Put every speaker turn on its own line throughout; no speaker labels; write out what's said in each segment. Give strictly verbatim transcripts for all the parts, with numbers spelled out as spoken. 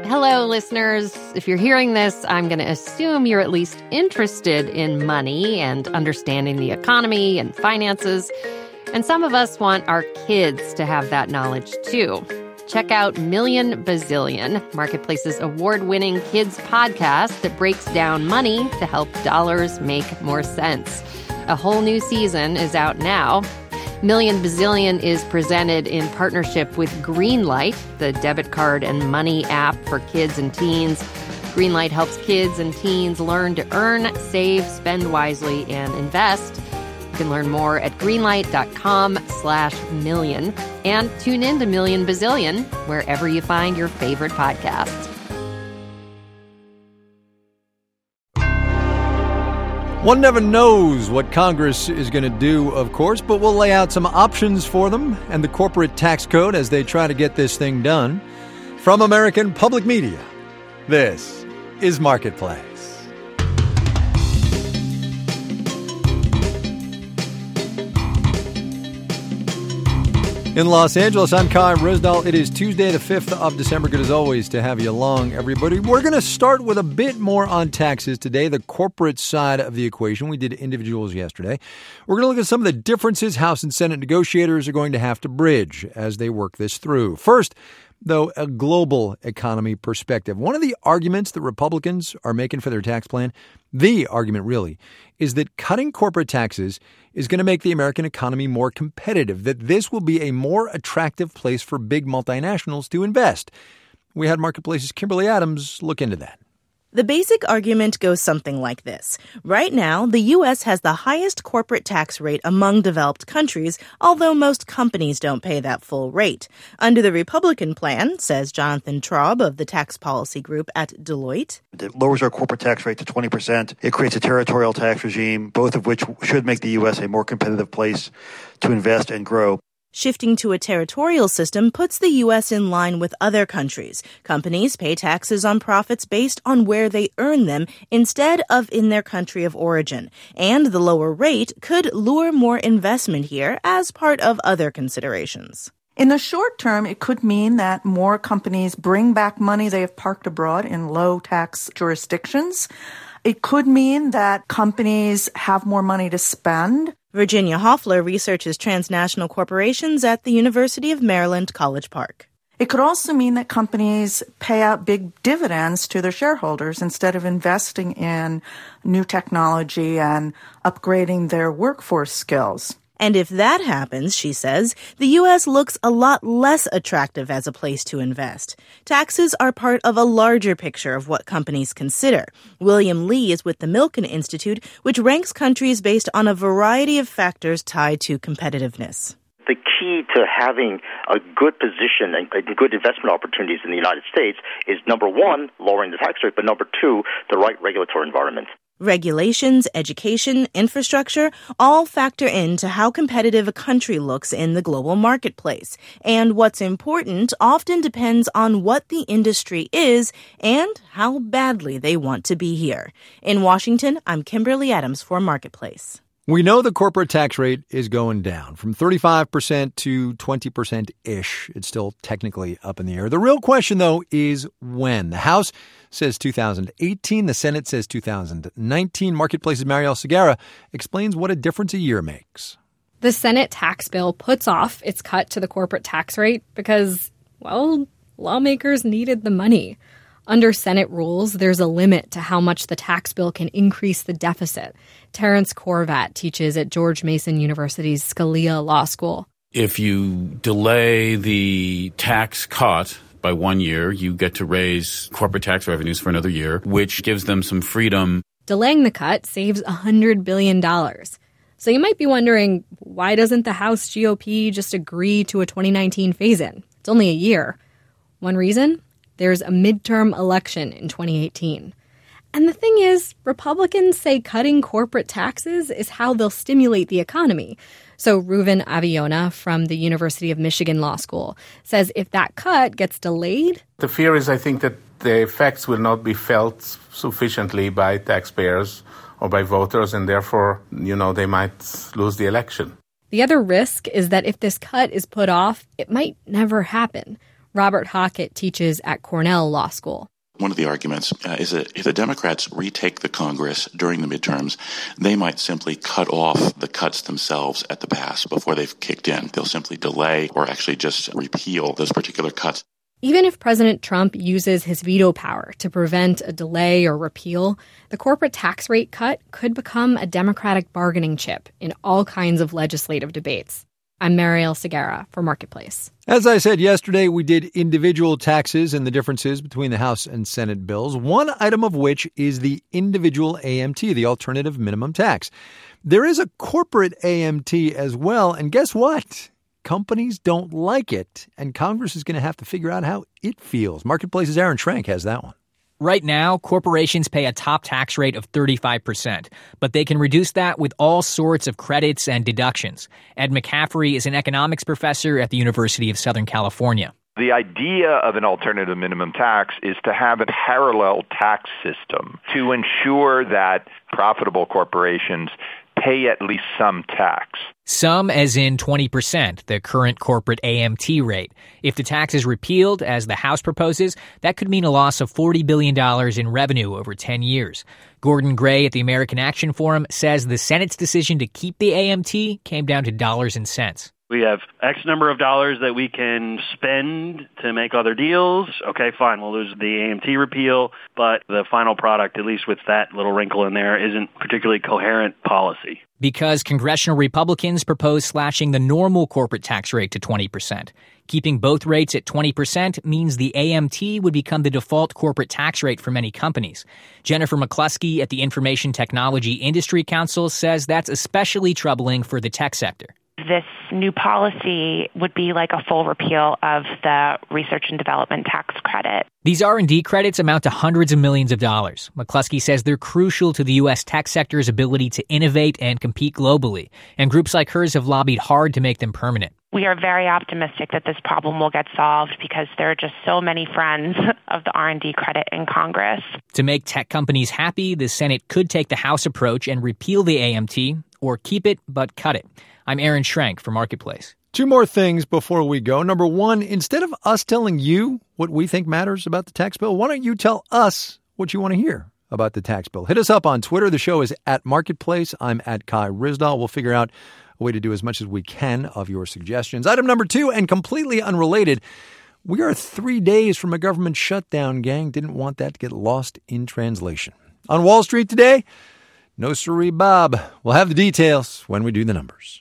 Hello, listeners. If you're hearing this, I'm going to assume you're at least interested in money and understanding the economy and finances. And some of us want our kids to have that knowledge, too. Check out Million Bazillion, Marketplace's award-winning kids podcast that breaks down money to help dollars make more sense. A whole new season is out now. Million Bazillion is presented in partnership with Greenlight, the debit card and money app for kids and teens. Greenlight helps kids and teens learn to earn, save, spend wisely, and invest. You can learn more at greenlight.com slash million. And tune in to Million Bazillion wherever you find your favorite podcasts.
One never knows what Congress is going to do, of course, but we'll lay out some options for them and the corporate tax code as they try to get this thing done. From American Public Media, this is Marketplace. In Los Angeles, I'm Kai Rosdahl. It is Tuesday, the fifth of December. Good as always to have you along, everybody. We're going to start with a bit more on taxes today, the corporate side of the equation. We did individuals yesterday. We're going to look at some of the differences House and Senate negotiators are going to have to bridge as they work this through. First, though, a global economy perspective. One of the arguments that Republicans are making for their tax plan, the argument really, is that cutting corporate taxes is going to make the American economy more competitive, that this will be a more attractive place for big multinationals to invest. We had Marketplace's Kimberly Adams look into that.
The basic argument goes something like this. Right now, the U S has the highest corporate tax rate among developed countries, although most companies don't pay that full rate. Under the Republican plan, says Jonathan Traub of the Tax Policy Group at Deloitte,
it lowers our corporate tax rate to twenty percent. It creates a territorial tax regime, both of which should make the U S a more competitive place to invest and grow.
Shifting to a territorial system puts the U S in line with other countries. Companies pay taxes on profits based on where they earn them instead of in their country of origin. And the lower rate could lure more investment here as part of other considerations.
In the short term, it could mean that more companies bring back money they have parked abroad in low-tax jurisdictions. It could mean that companies have more money to spend.
Virginia Hoffler researches transnational corporations at the University of Maryland, College Park.
It could also mean that companies pay out big dividends to their shareholders instead of investing in new technology and upgrading their workforce skills.
And if that happens, she says, the U S looks a lot less attractive as a place to invest. Taxes are part of a larger picture of what companies consider. William Lee is with the Milken Institute, which ranks countries based on a variety of factors tied to competitiveness.
The key to having a good position and good investment opportunities in the United States is, number one, lowering the tax rate, but number two, the right regulatory environment.
Regulations, education, infrastructure all factor into how competitive a country looks in the global marketplace. And what's important often depends on what the industry is and how badly they want to be here. In Washington, I'm Kimberly Adams for Marketplace.
We know the corporate tax rate is going down from thirty-five percent to twenty percent-ish. It's still technically up in the air. The real question, though, is when. The House says two thousand eighteen. The Senate says two thousand nineteen. Marketplace's Marielle Segarra explains what a difference a year makes.
The Senate tax bill puts off its cut to the corporate tax rate because, well, lawmakers needed the money. Under Senate rules, there's a limit to how much the tax bill can increase the deficit. Terrence Korvat teaches at George Mason University's Scalia Law School.
If you delay the tax cut by one year, you get to raise corporate tax revenues for another year, which gives them some freedom.
Delaying the cut saves one hundred billion dollars. So you might be wondering, why doesn't the House G O P just agree to a twenty nineteen phase-in? It's only a year. One reason? There's a midterm election in twenty eighteen. And the thing is, Republicans say cutting corporate taxes is how they'll stimulate the economy. So Reuven Aviona from the University of Michigan Law School says if that cut gets delayed...
The fear is, I think, that the effects will not be felt sufficiently by taxpayers or by voters, and therefore, you know, they might lose the election.
The other risk is that if this cut is put off, it might never happen. Robert Hockett teaches at Cornell Law School.
One of the arguments uh, is that if the Democrats retake the Congress during the midterms, they might simply cut off the cuts themselves at the pass before they've kicked in. They'll simply delay or actually just repeal those particular cuts.
Even if President Trump uses his veto power to prevent a delay or repeal, the corporate tax rate cut could become a Democratic bargaining chip in all kinds of legislative debates. I'm Mariel Segura for Marketplace.
As I said yesterday, we did individual taxes and the differences between the House and Senate bills, one item of which is the individual A M T, the alternative minimum tax. There is a corporate A M T as well, and guess what? Companies don't like it, and Congress is going to have to figure out how it feels. Marketplace's Aaron Schrank has that one.
Right now, corporations pay a top tax rate of thirty-five percent, but they can reduce that with all sorts of credits and deductions. Ed McCaffrey is an economics professor at the University of Southern California.
The idea of an alternative minimum tax is to have a parallel tax system to ensure that profitable corporations pay at least some tax.
Some as in twenty percent, the current corporate A M T rate. If the tax is repealed, as the House proposes, that could mean a loss of forty billion dollars in revenue over ten years. Gordon Gray at the American Action Forum says the Senate's decision to keep the A M T came down to dollars and cents.
We have X number of dollars that we can spend to make other deals. Okay, fine, we'll lose the A M T repeal, but the final product, at least with that little wrinkle in there, isn't particularly coherent policy.
Because congressional Republicans propose slashing the normal corporate tax rate to twenty percent. Keeping both rates at twenty percent means the A M T would become the default corporate tax rate for many companies. Jennifer McCluskey at the Information Technology Industry Council says that's especially troubling for the tech sector.
This new policy would be like a full repeal of the research and development tax credit.
These R and D credits amount to hundreds of millions of dollars. McCluskey says they're crucial to the U S tech sector's ability to innovate and compete globally, and groups like hers have lobbied hard to make them permanent.
We are very optimistic that this problem will get solved because there are just so many friends of the R and D credit in Congress.
To make tech companies happy, the Senate could take the House approach and repeal the A M T, or keep it but cut it. I'm Aaron Schrank for Marketplace.
Two more things before we go. Number one, instead of us telling you what we think matters about the tax bill, why don't you tell us what you want to hear about the tax bill? Hit us up on Twitter. The show is at Marketplace. I'm at Kai Ryssdal. We'll figure out a way to do as much as we can of your suggestions. Item number two, and completely unrelated, we are three days from a government shutdown, gang. Didn't want that to get lost in translation. On Wall Street today, no siree, Bob. We'll have the details when we do the numbers.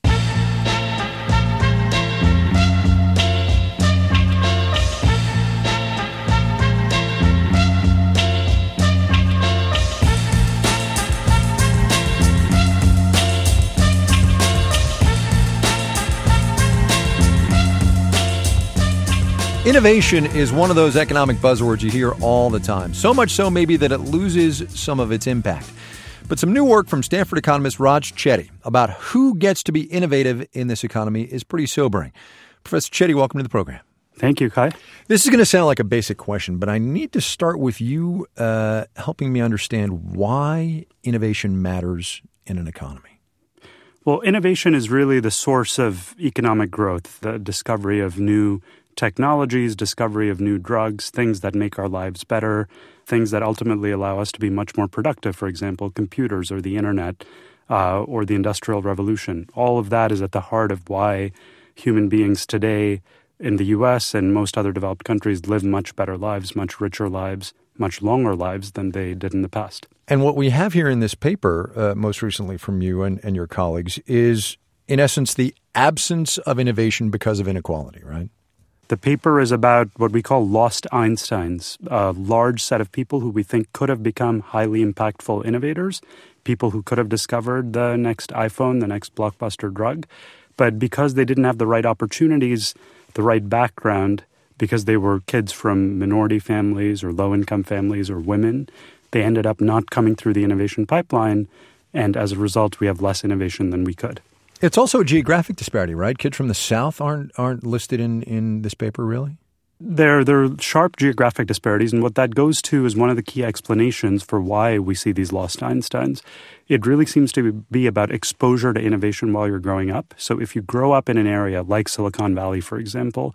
Innovation is one of those economic buzzwords you hear all the time. So much so maybe that it loses some of its impact. But some new work from Stanford economist Raj Chetty about who gets to be innovative in this economy is pretty sobering. Professor Chetty, welcome to the program.
Thank you, Kai.
This is going to sound like a basic question, but I need to start with you uh, helping me understand why innovation matters in an economy.
Well, innovation is really the source of economic growth, the discovery of new technologies, discovery of new drugs, things that make our lives better, things that ultimately allow us to be much more productive, for example, computers or the internet uh, or the Industrial Revolution. All of that is at the heart of why human beings today in the U S and most other developed countries live much better lives, much richer lives, much longer lives than they did in the past.
And what we have here in this paper, uh, most recently from you and, and your colleagues, is in essence the absence of innovation because of inequality, right?
The paper is about what we call lost Einsteins, a large set of people who we think could have become highly impactful innovators, people who could have discovered the next iPhone, the next blockbuster drug. But because they didn't have the right opportunities, the right background, because they were kids from minority families or low-income families or women, they ended up not coming through the innovation pipeline. And as a result, we have less innovation than we could.
It's also a geographic disparity, right? Kids from the South aren't aren't listed in, in this paper, really?
There, there are sharp geographic disparities, and what that goes to is one of the key explanations for why we see these lost Einsteins. It really seems to be about exposure to innovation while you're growing up. So if you grow up in an area like Silicon Valley, for example,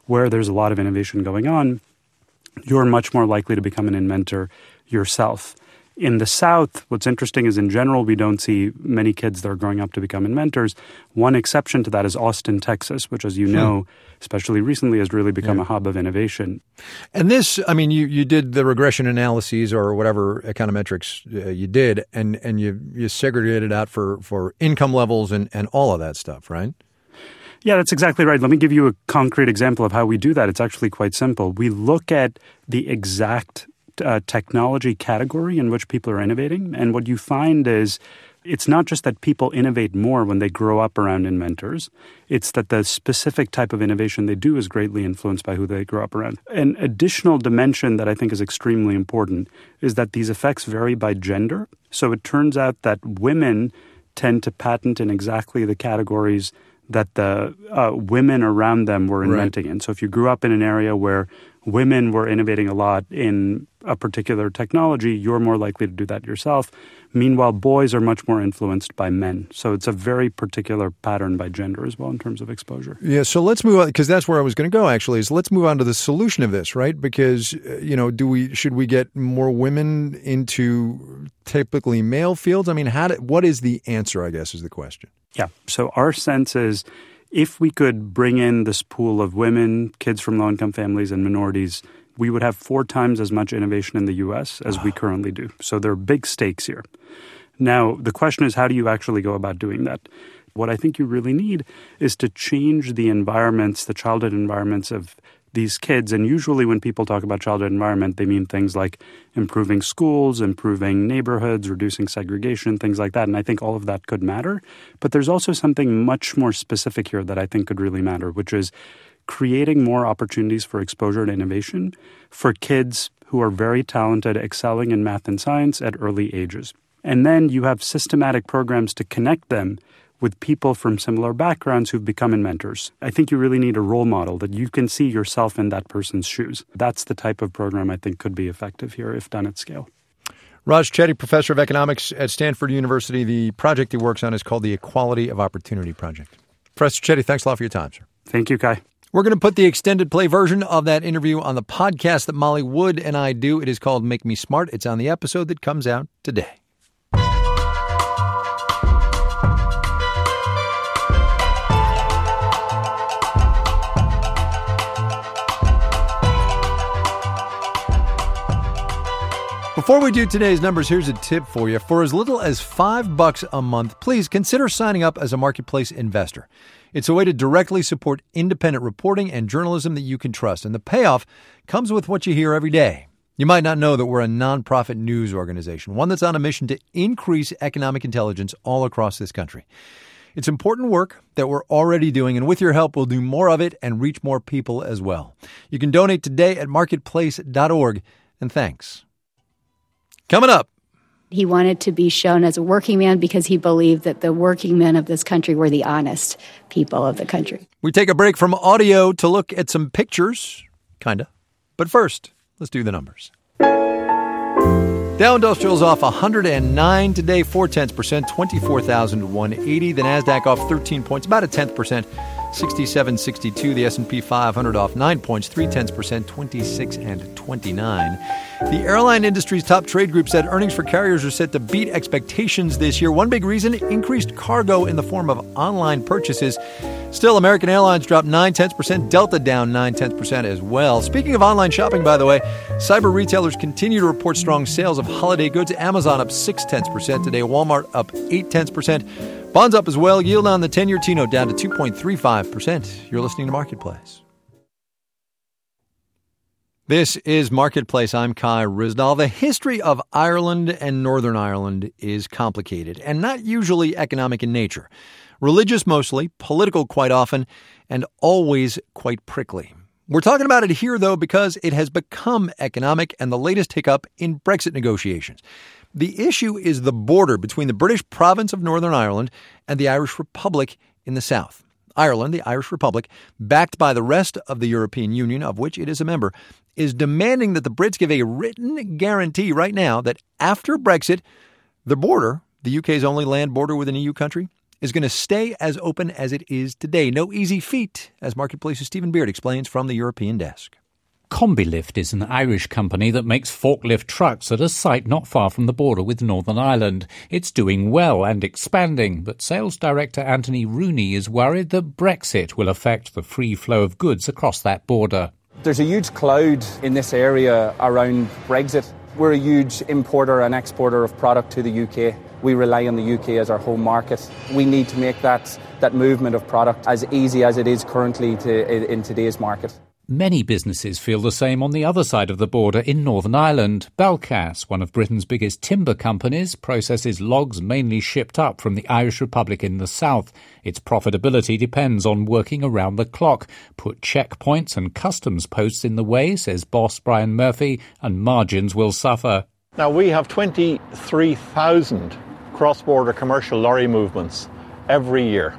where there's a lot of innovation going on, you're much more likely to become an inventor yourself. In the South, what's interesting is in general, we don't see many kids that are growing up to become inventors. One exception to that is Austin, Texas, which, as you know, especially recently, has really become
yeah.
a hub of innovation.
And this, I mean, you, you did the regression analyses or whatever econometrics uh, you did, and, and you, you segregated out for, for income levels and, and all of that stuff, right?
Yeah, that's exactly right. Let me give you a concrete example of how we do that. It's actually quite simple. We look at the exact uh, technology category in which people are innovating. And what you find is it's not just that people innovate more when they grow up around inventors. It's that the specific type of innovation they do is greatly influenced by who they grow up around. An additional dimension that I think is extremely important is that these effects vary by gender. So it turns out that women tend to patent in exactly the categories that the uh, women around them were inventing
right.
in. So if you grew up in an area where women were innovating a lot in a particular technology, you're more likely to do that yourself. Meanwhile, boys are much more influenced by men. So it's a very particular pattern by gender as well in terms of exposure.
Yeah, so let's move on, because that's where I was going to go, actually, is let's move on to the solution of this, right? Because, you know, do we should we get more women into typically male fields? I mean, how do, what is the answer, I guess, is the question.
Yeah, so our sense is if we could bring in this pool of women, kids from low-income families, and minorities, we would have four times as much innovation in the U S as we currently do. So there are big stakes here. Now, the question is, how do you actually go about doing that? What I think you really need is to change the environments, the childhood environments of these kids. And usually when people talk about childhood environment, they mean things like improving schools, improving neighborhoods, reducing segregation, things like that. And I think all of that could matter. But there's also something much more specific here that I think could really matter, which is creating more opportunities for exposure to innovation for kids who are very talented, excelling in math and science at early ages. And then you have systematic programs to connect them with people from similar backgrounds who've become inventors. I think you really need a role model that you can see yourself in that person's shoes. That's the type of program I think could be effective here if done at scale.
Raj Chetty, professor of economics at Stanford University. The project he works on is called the Equality of Opportunity Project. Professor Chetty, thanks a lot for your time, sir.
Thank you, Kai.
We're going to put the extended play version of that interview on the podcast that Molly Wood and I do. It is called Make Me Smart. It's on the episode that comes out today. Before we do today's numbers, here's a tip for you. For as little as five bucks a month, please consider signing up as a Marketplace investor. It's a way to directly support independent reporting and journalism that you can trust, and the payoff comes with what you hear every day. You might not know that we're a nonprofit news organization, one that's on a mission to increase economic intelligence all across this country. It's important work that we're already doing, and with your help, we'll do more of it and reach more people as well. You can donate today at marketplace dot org, and thanks. Coming up.
He wanted to be shown as a working man because he believed that the working men of this country were the honest people of the country.
We take a break from audio to look at some pictures, kind of. But first, let's do the numbers. Dow Industrial's off one hundred nine today, four tenths percent, twenty-four thousand one hundred eighty. The Nasdaq off thirteen points, about a tenth percent, sixty-seven sixty-two. The S and P five hundred off nine points, three tenths percent, twenty-six and twenty-nine. The airline industry's top trade group said earnings for carriers are set to beat expectations this year. One big reason, increased cargo in the form of online purchases. Still, American Airlines dropped nine tenths percent, Delta down nine tenths percent as well. Speaking of online shopping, by the way, cyber retailers continue to report strong sales of holiday goods. Amazon up six tenths percent today, Walmart up eight tenths percent. Bonds up as well. Yield on the ten-year T-note down to two point three five percent. You're listening to Marketplace. This is Marketplace. I'm Kai Ryssdal. The history of Ireland and Northern Ireland is complicated and not usually economic in nature. Religious mostly, political quite often, and always quite prickly. We're talking about it here, though, because it has become economic and the latest hiccup in Brexit negotiations. The issue is the border between the British province of Northern Ireland and the Irish Republic in the south. Ireland, the Irish Republic, backed by the rest of the European Union, of which it is a member, is demanding that the Brits give a written guarantee right now that after Brexit, the border, the U K's only land border with an E U country, is going to stay as open as it is today. No easy feat, as Marketplace's Stephen Beard explains from the European desk.
Combilift is an Irish company that makes forklift trucks at a site not far from the border with Northern Ireland. It's doing well and expanding, but sales director Anthony Rooney is worried that Brexit will affect the free flow of goods across that border.
There's a huge cloud in this area around Brexit. We're a huge importer and exporter of product to the U K. We rely on the U K as our home market. We need to make that, that movement of product as easy as it is currently to, in today's market.
Many businesses feel the same on the other side of the border in Northern Ireland. Balcas, one of Britain's biggest timber companies, processes logs mainly shipped up from the Irish Republic in the south. Its profitability depends on working around the clock. Put checkpoints and customs posts in the way, says boss Brian Murphy, and margins will suffer.
Now, we have twenty-three thousand cross-border commercial lorry movements every year.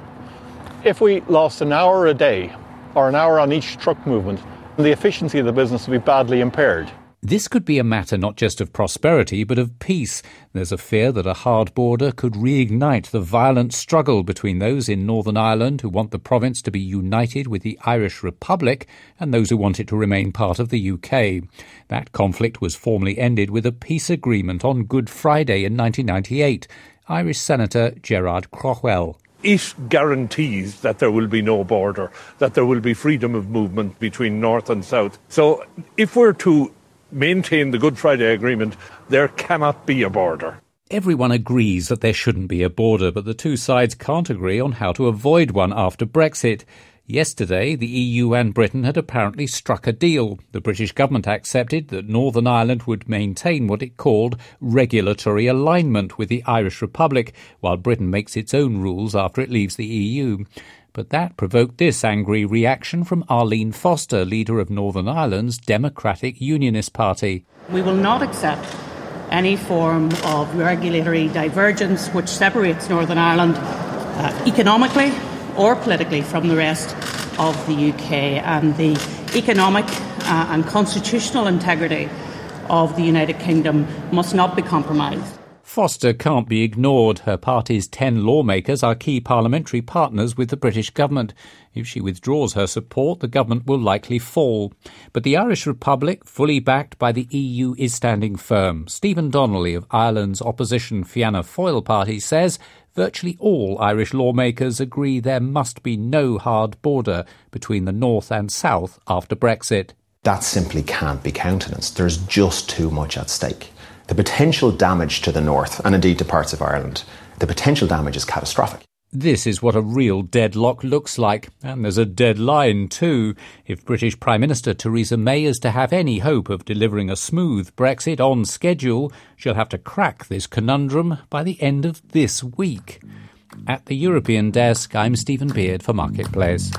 If we lost an hour a day, or an hour on each truck movement, the efficiency of the business would be badly impaired.
This could be a matter not just of prosperity, but of peace. There's a fear that a hard border could reignite the violent struggle between those in Northern Ireland who want the province to be united with the Irish Republic and those who want it to remain part of the U K. That conflict was formally ended with a peace agreement on Good Friday in nineteen ninety-eight. Irish Senator Gerard Craughwell.
It guarantees that there will be no border, that there will be freedom of movement between north and south. So if we're to maintain the Good Friday Agreement, there cannot be a border.
Everyone agrees that there shouldn't be a border, but the two sides can't agree on how to avoid one after Brexit. Yesterday, the E U and Britain had apparently struck a deal. The British government accepted that Northern Ireland would maintain what it called regulatory alignment with the Irish Republic, while Britain makes its own rules after it leaves the E U. But that provoked this angry reaction from Arlene Foster, leader of Northern Ireland's Democratic Unionist Party.
We will not accept any form of regulatory divergence which separates Northern Ireland uh, economically or politically from the rest of the U K, and the economic uh, and constitutional integrity of the United Kingdom must not be compromised.
Foster can't be ignored. Her party's ten lawmakers are key parliamentary partners with the British government. If she withdraws her support, the government will likely fall. But the Irish Republic, fully backed by the E U, is standing firm. Stephen Donnelly of Ireland's opposition Fianna Fáil party says virtually all Irish lawmakers agree there must be no hard border between the north and south after Brexit.
That simply can't be countenanced. There's just too much at stake. The potential damage to the north, and indeed to parts of Ireland, the potential damage is catastrophic.
This is what a real deadlock looks like, and there's a deadline too. If British Prime Minister Theresa May is to have any hope of delivering a smooth Brexit on schedule, she'll have to crack this conundrum by the end of this week. At the European desk, I'm Stephen Beard for Marketplace.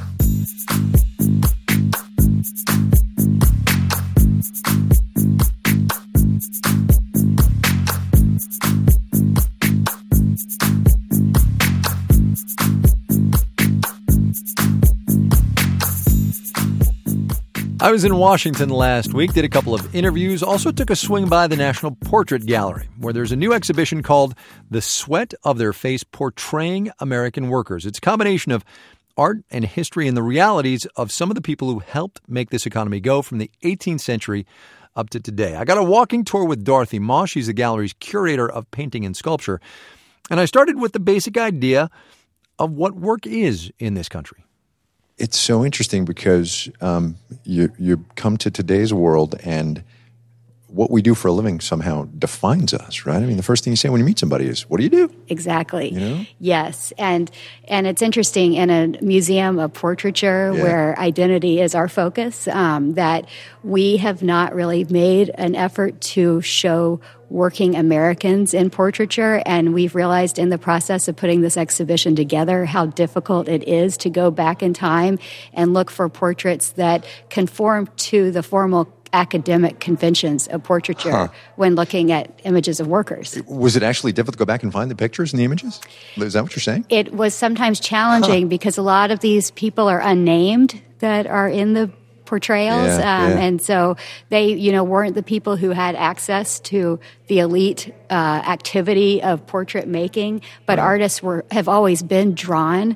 I was in Washington last week, did a couple of interviews, also took a swing by the National Portrait Gallery, where there's a new exhibition called The Sweat of Their Face, Portraying American Workers. It's a combination of art and history and the realities of some of the people who helped make this economy go from the eighteenth century up to today. I got a walking tour with Dorothy Moss. She's the gallery's curator of painting and sculpture. And I started with the basic idea of what work is in this country.
It's so interesting because um, you you come to today's world and what we do for a living somehow defines us, right? I mean, the first thing you say when you meet somebody is, what do you do?
Exactly.
You know?
Yes. And and it's interesting in a museum of portraiture
Yeah.
where identity is our focus, um, that we have not really made an effort to show working Americans in portraiture. And we've realized in the process of putting this exhibition together how difficult it is to go back in time and look for portraits that conform to the formal academic conventions of portraiture
Huh.
when looking at images of workers.
Was it actually difficult to go back and find the pictures and the images? Is that what you're saying?
It was sometimes challenging because a lot of these people are unnamed that are in the portrayals.
Yeah,
um,
yeah.
And so they, you know, weren't the people who had access to the elite uh, activity of portrait making, but
Right.
artists were have always been drawn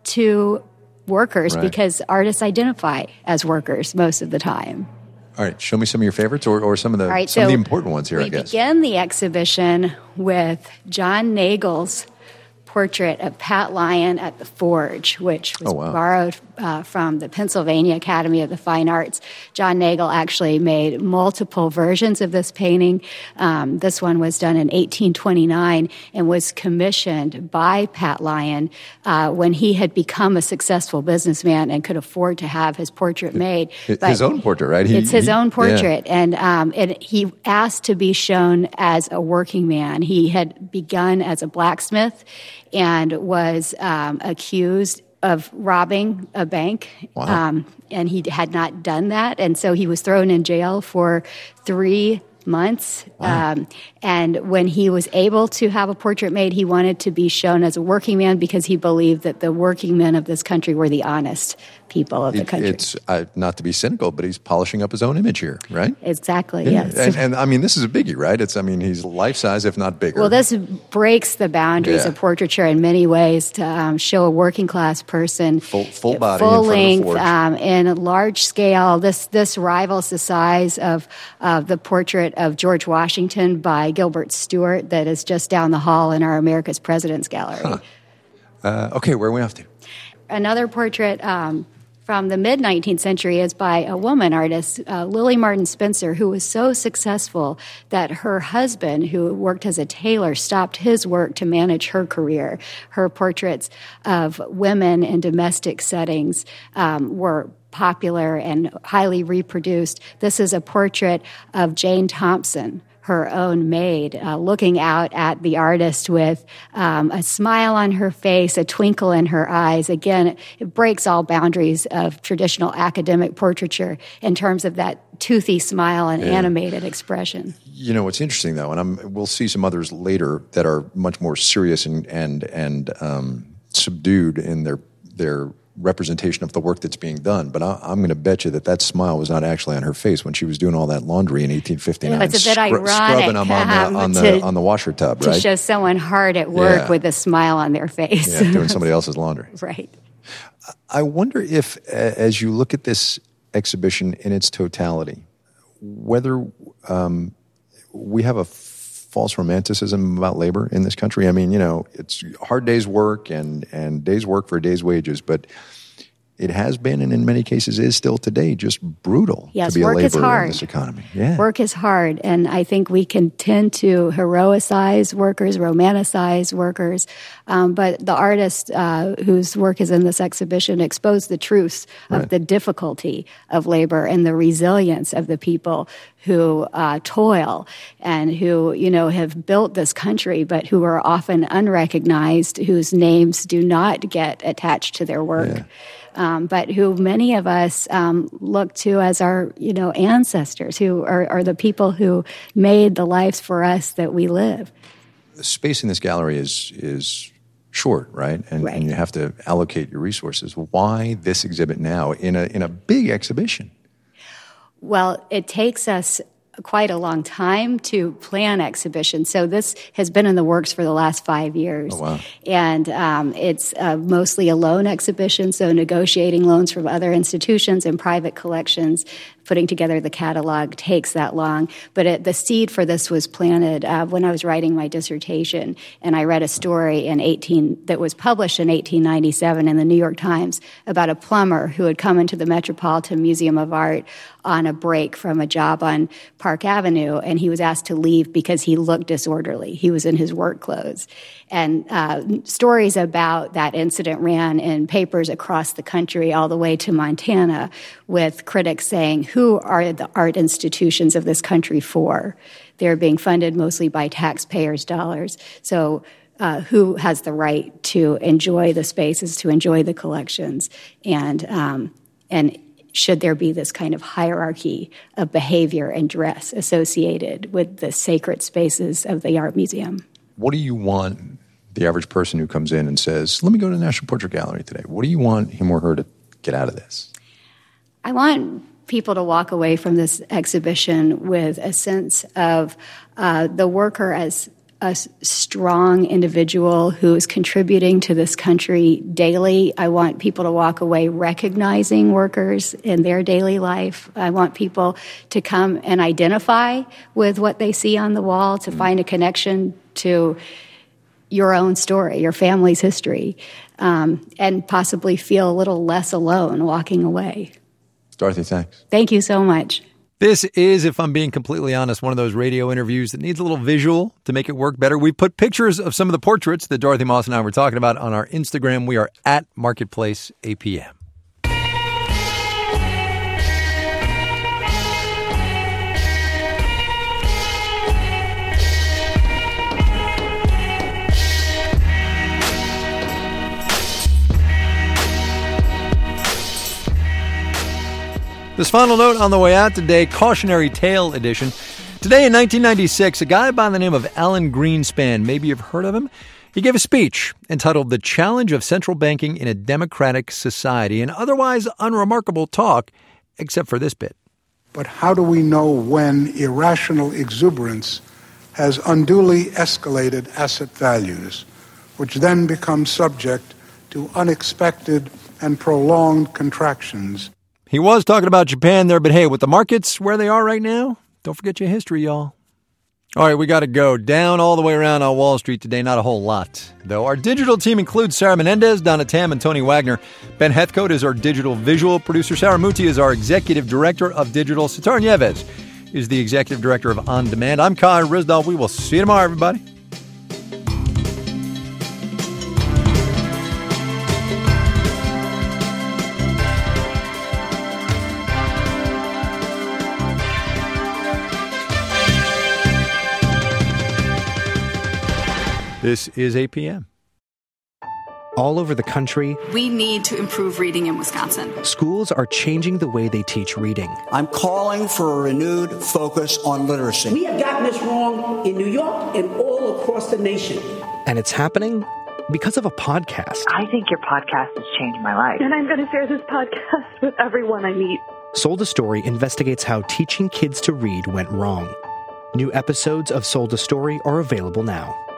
to workers
Right.
because artists identify as workers most of the time.
All right, show me some of your favorites or, or some of the
All right,
some of
so
the important ones here,
we
I guess.
begin the exhibition with John Nagel's portrait of Pat Lyon at the Forge, which was
Oh, wow.
borrowed uh, from the Pennsylvania Academy of the Fine Arts. John Nagel actually made multiple versions of this painting. Um, this one was done in eighteen twenty-nine and was commissioned by Pat Lyon uh, when he had become a successful businessman and could afford to have his portrait made.
His
But
own portrait, right? He-
it's his
he-
own
yeah.
portrait. And, um, and he asked to be shown as a working man. He had begun as a blacksmith and was um, accused of robbing a bank.
Wow.
Um, and he had not done that. And so he was thrown in jail for three months.
Wow.
Um, and when he was able to have a portrait made, he wanted to be shown as a working man because he believed that the working men of this country were the honest people of the
It-
country.
It's uh, not to be cynical, but he's polishing up his own image here, right?
Exactly,
Yeah.
yes.
And, and I mean, this is a biggie, right? It's I mean, he's life size, if not bigger.
Well, this breaks the boundaries
Yeah.
of portraiture in many ways to um, show a working class person
full, full body,
full
in front
length,
of the forge.
um, in large scale. This this rivals the size of uh, the portrait of George Washington by Gilbert Stuart that is just down the hall in our America's Presidents Gallery.
Huh. Uh, okay, where are we off to?
Another portrait um, from the mid-nineteenth century is by a woman artist, uh, Lily Martin Spencer, who was so successful that her husband, who worked as a tailor, stopped his work to manage her career. Her portraits of women in domestic settings um, were popular and highly reproduced. This is a portrait of Jane Thompson, her own maid, uh, looking out at the artist with um, a smile on her face, a twinkle in her eyes. Again, it, it breaks all boundaries of traditional academic portraiture in terms of that toothy smile and
Yeah.
animated expression.
You know, what's interesting though, and I'm, we'll see some others later that are much more serious and and and um, subdued in their their representation of the work that's being done. But I, I'm going to bet you that that smile was not actually on her face when she was doing all that laundry in eighteen fifty-nine.
Yeah, it's a bit
scrub-
ironic,
scrubbing them on the
um,
on the
to-
on the washer tub,
To
right?
show someone hard at work
Yeah.
with a smile on their face.
Yeah, doing somebody else's laundry.
Right.
I wonder if, a- as you look at this exhibition in its totality, whether um, we have a false romanticism about labor in this country. I mean, you know, it's hard days work and, and days work for a day's wages, but it has been, and in many cases is still today, just brutal
Yes,
to be a
work is
laborer in
hard.
this economy. Yeah.
Work is hard, and I think we can tend to heroicize workers, romanticize workers, um, but the artist uh, whose work is in this exhibition exposed the truths
Right.
of the difficulty of labor and the resilience of the people who uh, toil and who, you know, have built this country, but who are often unrecognized, whose names do not get attached to their work.
Yeah.
Um, but who many of us um, look to as our, you know, ancestors, who are, are the people who made the lives for us that we live.
The space in this gallery is is short, right? And, and you have to allocate your resources. Why this exhibit now in a in a big exhibition?
Well, it takes us quite a long time to plan exhibitions. So this has been in the works for the last five years.
Oh, wow.
And um, it's uh, mostly a loan exhibition, so negotiating loans from other institutions and private collections. Putting together the catalog takes that long. But it, the seed for this was planted uh, when I was writing my dissertation, and I read a story in eighteen that was published in eighteen ninety-seven in the New York Times about a plumber who had come into the Metropolitan Museum of Art on a break from a job on Park Avenue, and he was asked to leave because he looked disorderly. He was in his work clothes. And uh, stories about that incident ran in papers across the country all the way to Montana, with critics saying, who are the art institutions of this country for? They're being funded mostly by taxpayers' dollars. So uh, who has the right to enjoy the spaces, to enjoy the collections? And um, and should there be this kind of hierarchy of behavior and dress associated with the sacred spaces of the art museum?
What do you want the average person who comes in and says, let me go to the National Portrait Gallery today? What do you want him or her to get out of this?
I want people to walk away from this exhibition with a sense of uh, the worker as a strong individual who is contributing to this country daily. I want people to walk away recognizing workers in their daily life. I want people to come and identify with what they see on the wall, to find a connection to your own story, your family's history, um, and possibly feel a little less alone walking away.
Dorothy, thanks.
Thank you so much.
This is, if I'm being completely honest, one of those radio interviews that needs a little visual to make it work better. We put pictures of some of the portraits that Dorothy Moss and I were talking about on our Instagram. We are at Marketplace A P M. This final note on the way out today, cautionary tale edition. Today in nineteen ninety-six, a guy by the name of Alan Greenspan, maybe you've heard of him, he gave a speech entitled The Challenge of Central Banking in a Democratic Society, an otherwise unremarkable talk, except for this bit.
But how do we know when irrational exuberance has unduly escalated asset values, which then become subject to unexpected and prolonged contractions?
He was talking about Japan there, but hey, with the markets where they are right now, don't forget your history, y'all. All right, we got to go. Down all the way around on Wall Street today, not a whole lot, though. Our digital team includes Sarah Menendez, Donna Tam, and Tony Wagner. Ben Heathcote is our digital visual producer. Sarah Muti is our executive director of digital. Sitar Nieves is the executive director of On Demand. I'm Kai Ryssdal. We will see you tomorrow, everybody. This is A P M.
All over the country,
we need to improve reading in Wisconsin.
Schools are changing the way they teach reading.
I'm calling for a renewed focus on literacy.
We have gotten this wrong in New York and all across the nation.
And it's happening because of a podcast.
I think your podcast has changed my life.
And I'm going to share this podcast with everyone I meet.
Sold a Story investigates how teaching kids to read went wrong. New episodes of Sold a Story are available now.